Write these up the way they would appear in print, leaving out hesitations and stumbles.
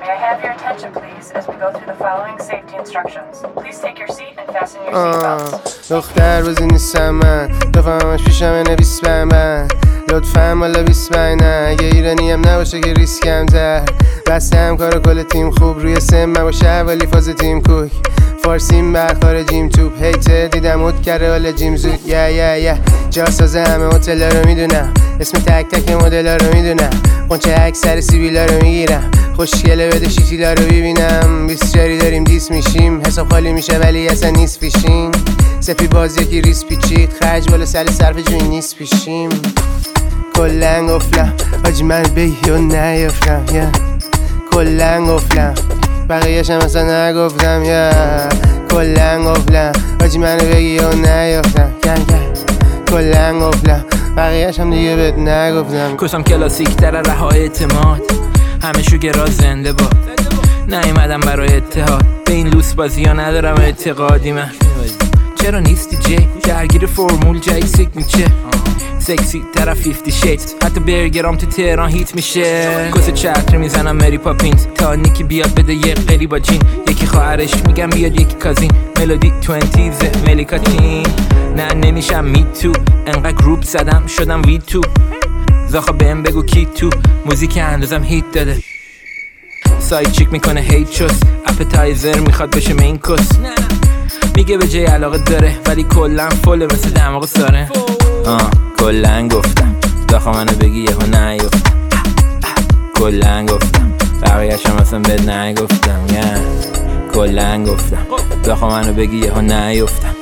May I have your attention, please, as we go through the following safety instructions. Please take your seat and fasten your seatbelts. دختر بازی نیستم من دفعهمش پیشم نویس من لطفاً مالا 25 نه اگه ایرانی هم نباشه که ریسک کمتر بسته هم کار کل تیم خوب روی سم باشه ولی فاز تیم کوک فارسیم بر خارجیم توپ هیته دیدم اوت کرده حالا جیم زود یا جاسازه همه هتلا رو میدونم اسم تک تک مدلا رو میدونم قنچه اکثر سیبیلا رو میگیرم خوشگله بده شیتیلا رو ببینم 20 جاری داریم دیس میشیم حساب خالی میشه ولی اصلا نیست پیشین سپی بازی که ریس پیچید خرج بالا سر صرف جوی نیست پیشیم کلن گفتم آجی من بگی و نیفتم کلن گفتم بقیهش هم اصلا نگفتم کلن گفتم آجی منو بگی و نیفتم کلن گفتم بقیهش هم دیگه بهت نگفتم کشم کلاسیک تر رها اعتماد همه شوگرا زنده باد نیومدم برای اتحاد به این لوس بازی ها ندارم اعتقادی من چرا نیستی جی درگیر فرمول جای سیگنیچر سکسی طرف 50 شیدز حتی برگرام تو تهران هیت میشه کس چتر میزنم مری پاپینز تا نیکی بیاد بده یه قلی با جین یکی خواهرش میگم بیاد یکی کازین ملودی 20 ملیکاتین نه نمیشم می تو انقدر گروپ زدم شدم وی تو زاخا بهم بگو کی تو موزیک اندازم هیت داده ساید چیک میکنه هیت چوس اپتایزر میخواد بشه مین کس میگه به جای علاقه داره ولی کلن فله مثل دماغ ساره کلن گفتم داخل منو بگی یهو نیفتم کلن گفتم بقیهش هم اصلا بهت نگفتم کلن گفتم داخل منو بگی یهو نیفتم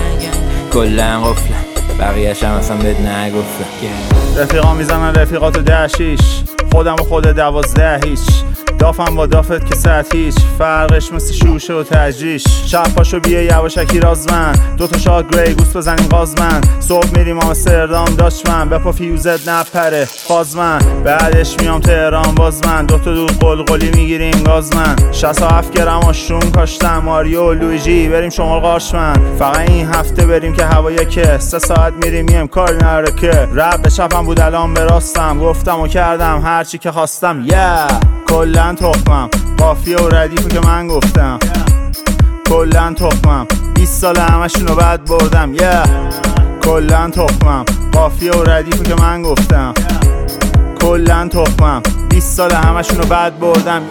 کلن گفتم بقیهش هم اصلا بهت نگفتم رفیقا میزنن رفیقاتو 10-6 خودم و خود 12 هیچ دافم با دافت که ساعت هیچ فرقش مثل شوشه و تجریش شب پاشو بیه یواشکی رازمن دوتا شاد گری گوست بزنیم غازمن صبح میریم آمستردام داشمن بپا فیوزت نپره فازمن بعدش میام تهران بازمن دوتا دود قلقلی میگیریم گازمن 67 گرم آشروم کاشتم ماریو لویجی بریم شمال قارشمن فقط این هفته بریم که هوا که 3 ساعت میریم میم کاری نره که رب به چپم بود الان به راستم گفتم و کردم هرچی که خواستم کلن تخمم قافیه و ردیفو که من گفتم کلن تخمم 20 سال همشونو بد بردم کلن تخمم قافیه و ردیفو که من گفتم کلن تخمم 20 سال همشونو بد بردم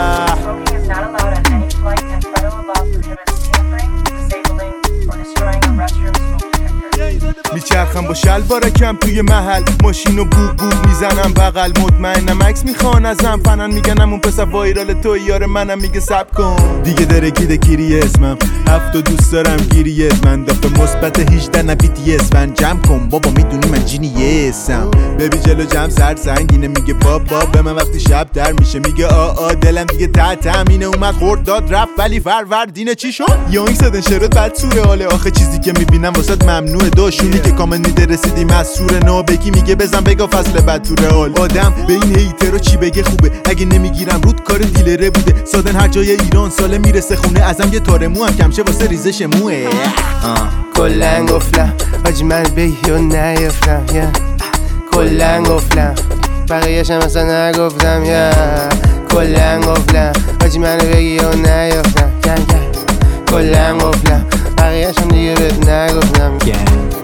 میچرخم با شلوارکم توی محل ماشینو بوق بوق میزنم بغل مطمئنم عکس میخوان ازم فنن میگنم اون پسر وایرال تو یار منم میگه سب کن دیگه درکیده کیری اسمم 7 دوست دارم گیریت من دافه مثبت 18 نه BTS من جمع کن بابا میدونی من جینیسم ببی جلو جمع سر سنگینه میگه بابا به من وقتی شب در میشه میگه دلم دیگه تامینه اومد خورد داد رفت ولی فروردینه چی شد یا این صدن شرط بد سوره حاله آخه چیزی که میبینم واسط ممنوعه داشونی که کامل میده رسیدیم از سور نو بگی میگه بزن بگا فصل بد تو رئال آدم به این هیترو چی بگه خوبه اگه نمیگیرم رود کار دیلره بوده سادن هر جای ایران ساله میرسه خونه ازم یه تار مو هم کمشه واسه ریزش موه کلن گفتم آجی من بگی و نیفتم کلن گفتم بقیهش هم اصلا نگفتم کلن گفتم آجی منو بگی و نیفتم کلن گفتم بقیهش هم دیگه بهت نگفتم